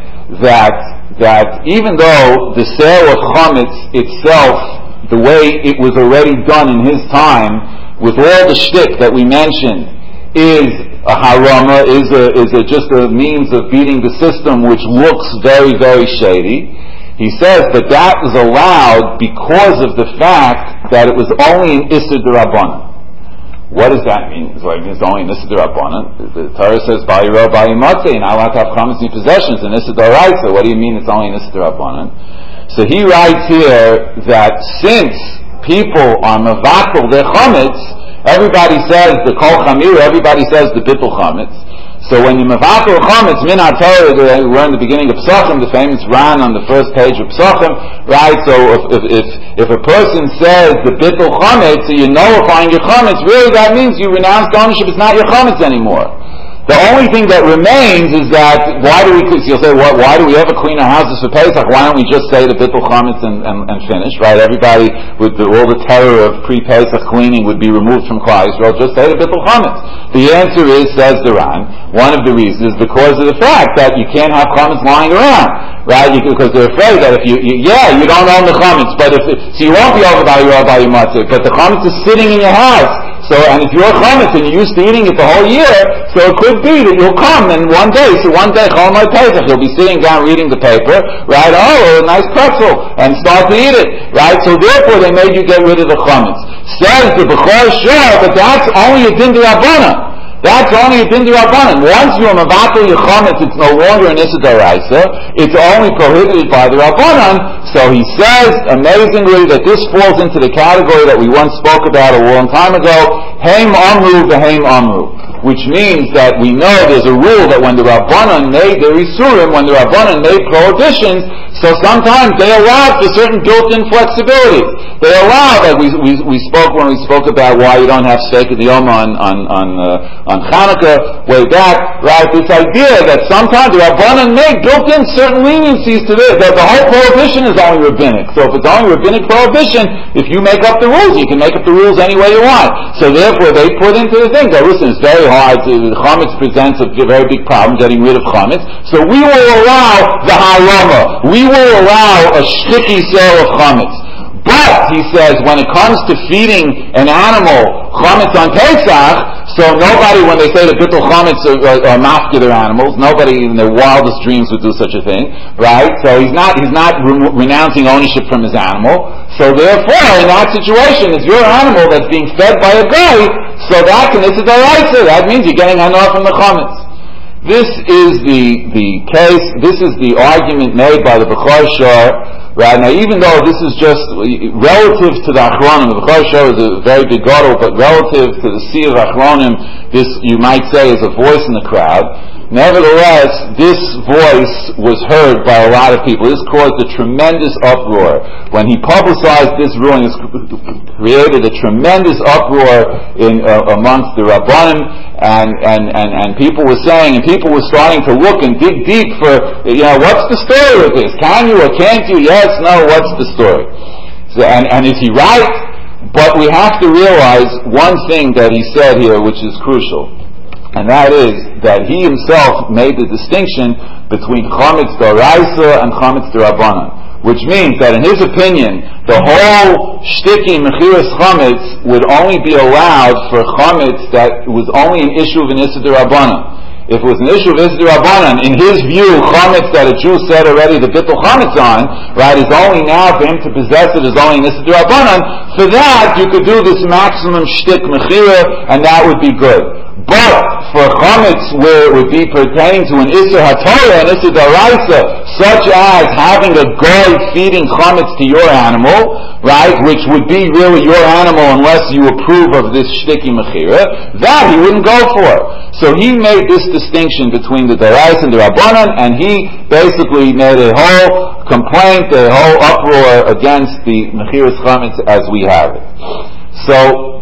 that even though the sale of chametz itself, the way it was already done in his time, with all the shtick that we mentioned, is a harama, is just a means of beating the system, which looks very, very shady. He says that was allowed because of the fact that it was only an Issur D'Rabbanan. What does that mean? It's only an Issur D'Rabbanan. The Torah says, Ba'yiro Ba'yimatzeh, you're not allowed to have chametz in your possessions, an Issur D'Oraisa. What do you mean it's only an Issur D'Rabbanan? So he writes here that since people are mevakel their chametz, everybody says the kol chamir, everybody says the bittul chametz. So when you mevakel chametz, min ha-Torah, we're in the beginning of Pesachim, the famous Ran on the first page of Pesachim, right? So if a person says the bittul chametz, so you're nullifying your chametz, really that means you renounce ownership, it's not your chametz anymore. The only thing that remains is that, you'll say, why do we ever clean our houses for Pesach? Why don't we just say the bittul chametz and finish, right? Everybody with all the terror of pre-Pesach cleaning would be removed from Klal Yisrael, just say the bittul chametz. The answer is, says the Ran, one of the reasons is because of the fact that you can't have chametz lying around, right? Because they're afraid that if you don't own the chametz, so you won't be over by your matzah, but the chametz is sitting in your house. So, and if you're chametz and you're used to eating it the whole year, so it could be that you'll come and one day, Chol Moed Pesach, you'll be sitting down reading the paper, right? Oh, a nice pretzel, and start to eat it, right? So therefore they made you get rid of the chametz. Says the Bechor Shor, but that's only a din d'Rabbanan. That's only a din d'Rabbanan. Once you're mevatel your chametz, it's no longer an issa d'oraisa. It's only prohibited by the Rabbanan. So he says, amazingly, that this falls into the category that we once spoke about a long time ago, Haim Amru v'Haim Amru. Which means that we know there's a rule that when the Rabbanan made their isurim, when the Rabbanan made prohibitions, so sometimes they allow for certain built-in flexibilities. They allow, like we spoke when we spoke about why you don't have steak in the Yom on Hanukkah, way back, right? This idea that sometimes the Rabbanan make built-in certain leniencies to this, that the whole prohibition is only rabbinic. So if it's only rabbinic prohibition, if you make up the rules, you can make up the rules any way you want. So therefore they put into the thing that, listen, it's very hard, chametz presents a very big problem getting rid of chametz, so we will allow the harama. We will allow a shticky sale of chametz. But, he says, when it comes to feeding an animal chametz on Pesach, so nobody, when they say the bittul chametz are mafka their animals, nobody in their wildest dreams would do such a thing, right? So he's not renouncing ownership from his animal. So therefore, in that situation, it's your animal that's being fed by a guy, so that can, it's a daraisa. That means you're getting hanor from the chametz. This is the case, this is the argument made by the Bechor Shor. Right, now even though this is just relative to the Achronim, the Bechor Shor is a very big gadol, but relative to the sea of Achronim, this, you might say, is a voice in the crowd. Nevertheless, this voice was heard by a lot of people. This caused a tremendous uproar. When he publicized this ruling, it created a tremendous uproar amongst the Rabbanim, and people were saying, and people were starting to look and dig deep for, what's the story with this? Can you or can't you? Yes, no, what's the story? So, and is he right? But we have to realize one thing that he said here, which is crucial. And that is that he himself made the distinction between chametz d'oraisa and chametz d'Rabbanan, which means that in his opinion, the whole shticky mechiras chametz would only be allowed for chametz that was only an issue of an issa d'Rabbanan. If it was an issue of issa d'Rabbanan, in his view, chametz that a Jew said already the bittul chametz on, right, is only now for him to possess it is only an issa d'Rabbanan. For that, you could do this maximum shtik mechira, and that would be good. But for chametz where it would be pertaining to an Isser HaTorah, an Isser D'Oraisa, such as having a goy feeding chametz to your animal, right, which would be really your animal unless you approve of this shticky mechira, that he wouldn't go for. So he made this distinction between the D'Oraisa and the Rabbanan, and he basically made a whole complaint, a whole uproar against the mechiras chametz as we have it. So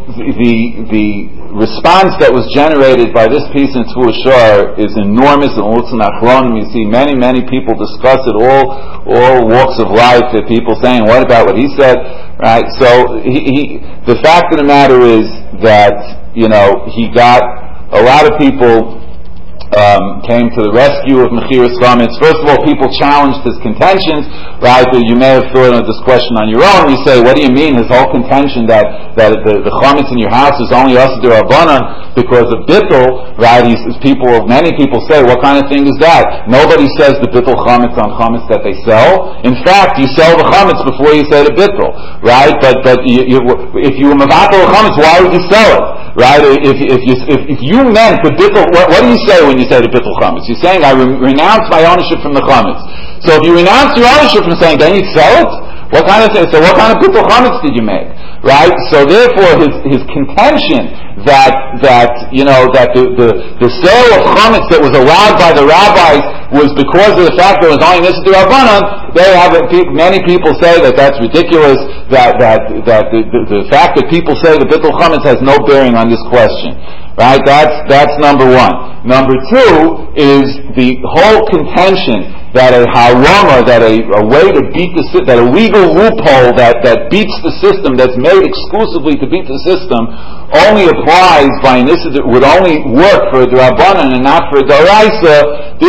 the response that was generated by this piece in Tzvu Shor is enormous in Lutzen Achronim. You see many people discuss it, all walks of life, that people saying, what about what he said? Right? So the fact of the matter is that, he got a lot of people came to the rescue of mechiras chametz. First of all, people challenged his contentions, right? You may have thought of this question on your own. You say, what do you mean his whole contention that the chametz in your house is only asa d'Rabbanan because of bittul, right? Many people say, what kind of thing is that? Nobody says the bittul chametz on chametz that they sell. In fact, you sell the chametz before you say the bittul, right? But if you were mevatel chametz, why would you sell it? Right? If you meant the bittul, what do you say when you say the bittul chametz? You're saying, I renounce my ownership from the chametz. So if you renounce your ownership from saying, then you sell it? What kind of bittul chametz did you make? Right? So therefore, his contention that the sale of chametz that was allowed by the rabbis was because of the fact that it was only Nissa d'Rabbanan, many people say that that's ridiculous, that the fact that people say the bittul chametz has no bearing on this question. Right? That's number one. Number two is the whole contention that a harama, that a way to beat that a legal loophole that beats the system, that's made exclusively to beat the system, only applies would only work for a d'Rabbanan and not for a d'Oraisa. This point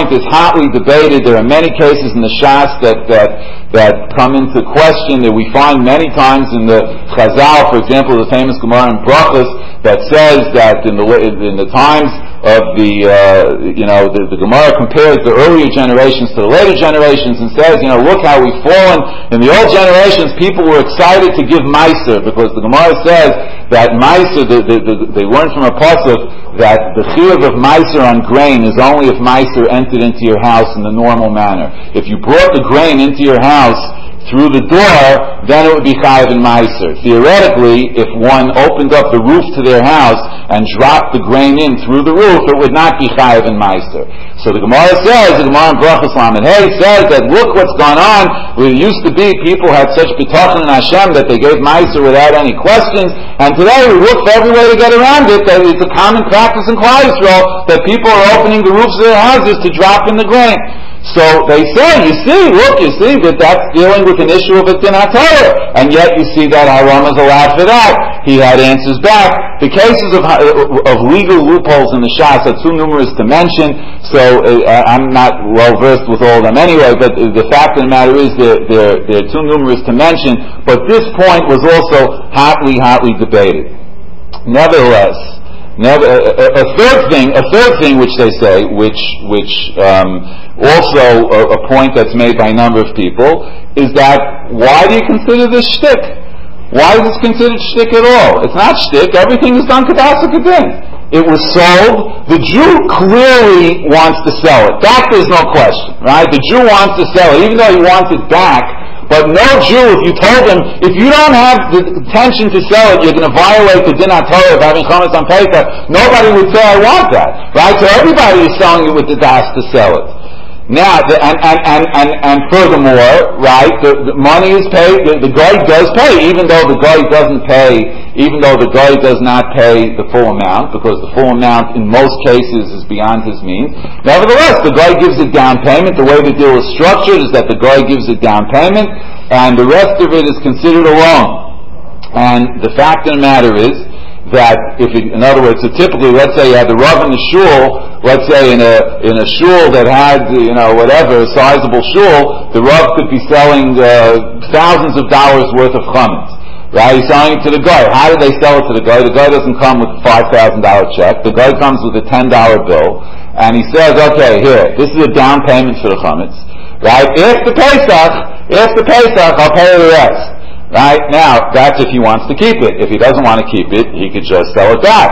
point is hotly debated. There are many cases in the Shas that come into question that we find many times in the Chazal, for example, the famous Gemara in Brachos that says that in the times of the Gemara compares the earlier generations to the later generations and says, look how we've fallen. In the old generations, people were excited to give Meiser because the Gemara says that Meiser, they learned from a pasuk that the chiyuv of Meiser on grain is only if Meiser entered into your house in the normal manner. If you brought the grain into your house through the door, then it would be chayav in Meiser. Theoretically, if one opened up the roof to their house and dropped the grain in through the roof, it would not be chayav in Meiser. So the Gemara says, the Gemara in Brachos Lamed Hey says that look what's gone on. It used to be people had such bitachon in Hashem that they gave Meiser without any questions, and today we look for every way to get around it. That it's a common practice in Klal Yisrael that people are opening the roofs of their houses to drop in the grain. So they say, you see that that's dealing with an issue of a din HaTorah, and yet you see that Haram is allowed for that. He had answers back. The cases of legal loopholes in the Shas are too numerous to mention, so I'm not well versed with all of them anyway, but the fact of the matter is they're too numerous to mention, but this point was also hotly debated. Nevertheless, a third thing which they say, which also a point that's made by a number of people, is that why do you consider this shtick? Why is this considered shtick at all? It's not shtick. Everything is done kedasa kedin. It was sold. The Jew clearly wants to sell it. That there's no question, right? The Jew wants to sell it, even though he wants it back. But no Jew, if you told him, if you don't have the intention to sell it, you're going to violate the din HaTorah of having chametz on Pesach, nobody would say, I want that. Right? So everybody is selling it with the das to sell it. Now, and furthermore, right, the money is paid, the guy does pay, even though the guy does not pay the full amount, because the full amount in most cases is beyond his means. Nevertheless, the guy gives a down payment. The way the deal is structured is that the guy gives a down payment, and the rest of it is considered a loan. And the fact of the matter is that in other words, so typically, let's say you had the Rav in the shul, let's say in a shul that had, whatever, a sizable shul, the Rav could be selling thousands of dollars worth of chametz. Right? He's selling it to the guy. How do they sell it to the guy? The guy doesn't come with a $5,000 check. The guy comes with a $10 bill, and he says, okay, here, this is a down payment for the chametz. Right? After Pesach, I'll pay the rest. Right? Now, that's if he wants to keep it. If he doesn't want to keep it, he could just sell it back.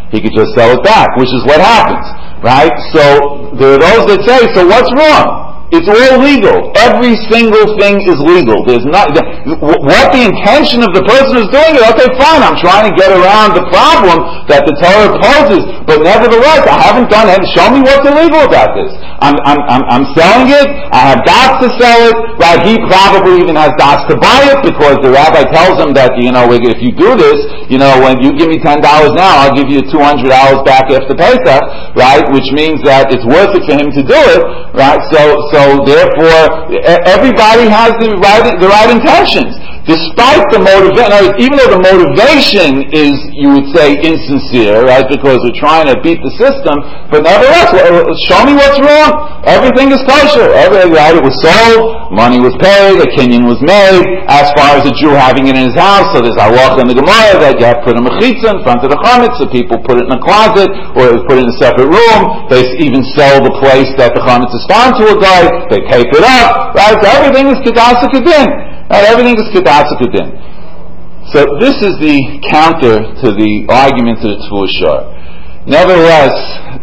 Which is what happens. Right? So, there are those that say, so what's wrong? It's all legal. Every single thing is legal. There's not, what the intention of the person is doing it, okay, fine, I'm trying to get around the problem that the Torah poses, but nevertheless, I haven't done it. Show me what's illegal about this. I'm selling it, I have dots to sell it, right? He probably even has dots to buy it, because the rabbi tells him that, if you do this, when you give me $10 now, I'll give you $200 back after Pesach, right? Which means that it's worth it for him to do it, right? So therefore, everybody has the right intentions. Despite the motivation, even though the motivation is, you would say, insincere, right, because we're trying to beat the system, but nevertheless, show me what's wrong. Everything is kosher. Right, it was sold, money was paid, a kinyan was made, as far as a Jew having it in his house, so there's halacha in the Gemara that you have to put a mechitza in front of the chametz, so people put it in a closet, or put it in a separate room. They even sell the place that the chametz is found to a guy, they tape it up, right, so everything is kedasa kedin. Right, everything is kedasa kedin. So this is the counter to the argument of the Tfur Shar. Nevertheless,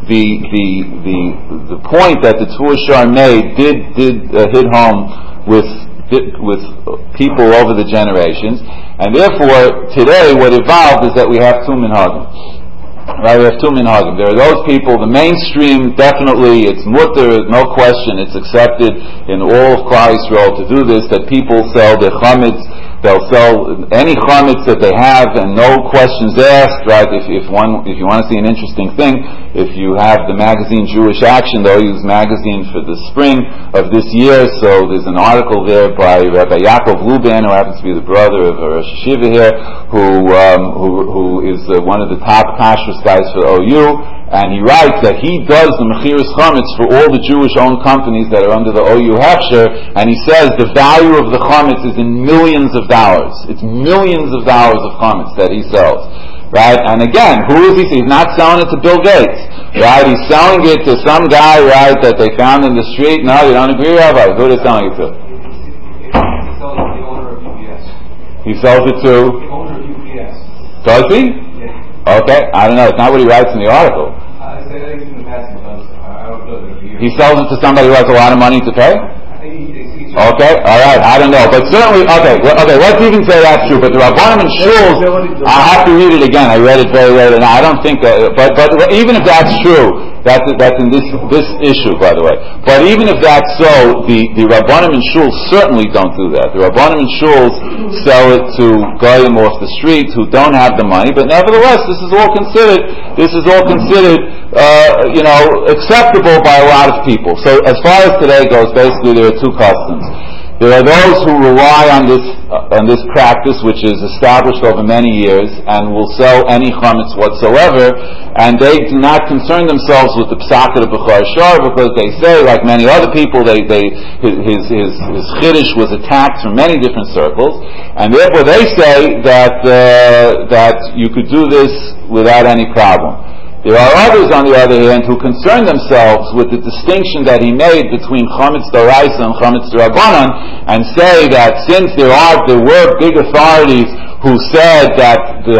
the point that the Tfur Shar made did hit home with people over the generations, and therefore today what evolved is that we have two minhagim. Right, we have two minhagim. There are those people, the mainstream, definitely, it's mutter, no question, it's accepted in all of Klal Yisrael to do this, that people sell their chametz, they'll sell any chametz that they have, and no questions asked, right? If you want to see an interesting thing, if you have the magazine Jewish Action, they'll use magazine for the spring of this year, so there's an article there by Rabbi Yaakov Luban, who happens to be the brother of Rosh Hashiva here, who is one of the top kashrus guys for OU, And he writes that he does the Mechiras Chametz for all the Jewish-owned companies that are under the OU Hefsher, and he says the value of the Chametz is in millions of dollars. It's millions of dollars of Chametz that he sells. Right? And again, who is he? He's not selling it to Bill Gates. Right? He's selling it to some guy, right, that they found in the street. No, you don't agree, Rabbi? Who are they selling it to? He sells it to the owner of UPS. He sells it to? The owner of UPS. Does he? Yeah. Okay, I don't know. It's not what he writes in the article. I think it's in the past he does. I don't know the year. He sells it to somebody who has a lot of money to pay? Okay, all right, I don't know, but certainly, okay, let's even say that's true, but the Rabbanim and Shuls, I have to read it again, I read it very late, and I don't think that, but even if that's true, that's in this issue, by the way, but even if that's so, the Rabbanim and Shuls certainly don't do that. The Rabbanim and Shuls sell it to goyim off the street who don't have the money, but nevertheless, this is all considered, acceptable by a lot of people. So as far as today goes, basically there are two customs. There are those who rely on this practice, which is established over many years, and will sell any chametz whatsoever, and they do not concern themselves with the psaket of Bechor Shor, because they say, like many other people, his chiddush was attacked from many different circles, and therefore they say that you could do this without any problem. There are others, on the other hand, who concern themselves with the distinction that he made between Chametz D'Oraisa and Chametz D'Rabbanan, and say that since there were big authorities who said that the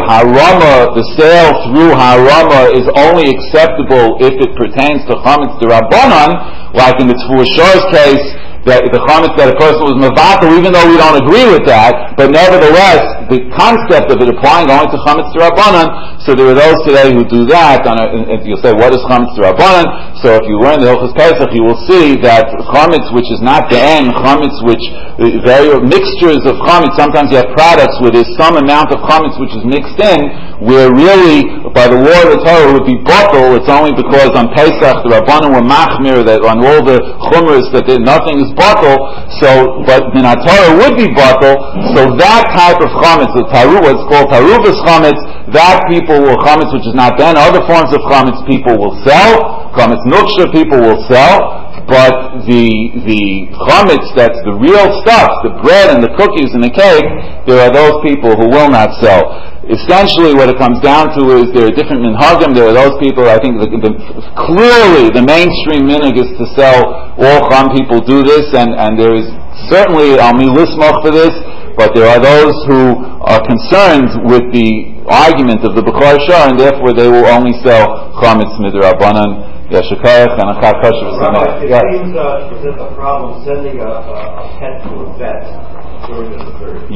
sale through harama is only acceptable if it pertains to Chametz D'Rabbanan, like in the Tzvur Shor's case, that the chametz that a person was mevatel, even though we don't agree with that, but nevertheless, the concept of it applying only to chametz d'Rabbanan, so there are those today who do that, and you'll say, what is chametz d'Rabbanan? So if you learn the Hilchos Pesach, you will see that chametz, which is not the end, chametz which, mixtures of chametz, sometimes you have products where there's some amount of chametz which is mixed in, where really, by the law of the Torah, it would be batel. It's only because on Pesach, the Rabbanan were machmir, that on all the chumras, that nothing is batel, but the Torah would be batel, so that type of chametz, what's called taruvas chametz, that people will chametz, which is not then, other forms of chametz people will sell, chametz nuksha people will sell, but the chametz, that's the real stuff, the bread and the cookies and the cake, there are those people who will not sell. Essentially what it comes down to is there are different minhagim. There are those people, I think clearly the mainstream minhag is to sell. All Chum people do this, and there is certainly Almi Lismach for this, but there are those who are concerned with the argument of the Bechor Shor, and therefore they will only sell chametz midrabanan. Yashikayach and Achar Kosher V'Samech. It seems to present a problem sending a pet to a vet during this period.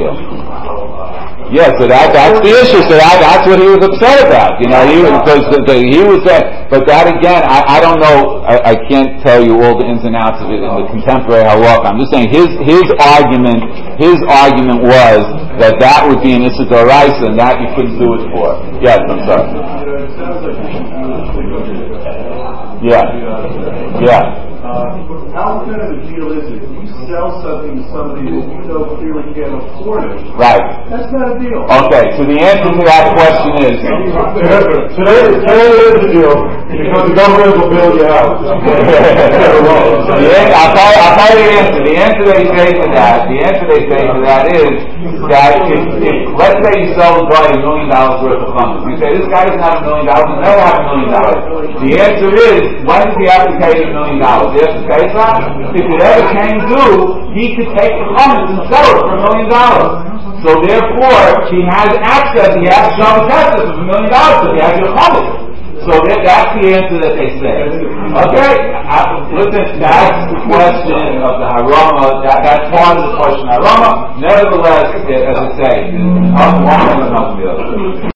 Yeah, so that's the issue. So that's what he was upset about. He was but that again, I don't know. I can't tell you all the ins and outs of it in the contemporary halakha. I'm just saying his argument was that would be an Issa D'Oraisa, and that you couldn't do it for. Yes, I'm sorry. It sounds like how kind of a deal is it? You sell something to somebody that you know clearly can't afford it. Right. That's not a deal. Okay, so the answer to that question is today is a deal because the government will build your house. I'll tell you the answer. The answer they say to that is that if let's say you sell the guy $1 million worth of chametz, you say this guy doesn't have $1 million, he'll never have $1 million. The answer is, when does he have to pay the $1 million? He has to pay that. If it ever came due, he could take the chametz and sell it for $1 million. So therefore, he has access. He has some access of $1 million if he has your chametz. So that's the answer that they say. Okay? Listen, that's the question of the harama. That's part of the question of harama. Nevertheless, as I say,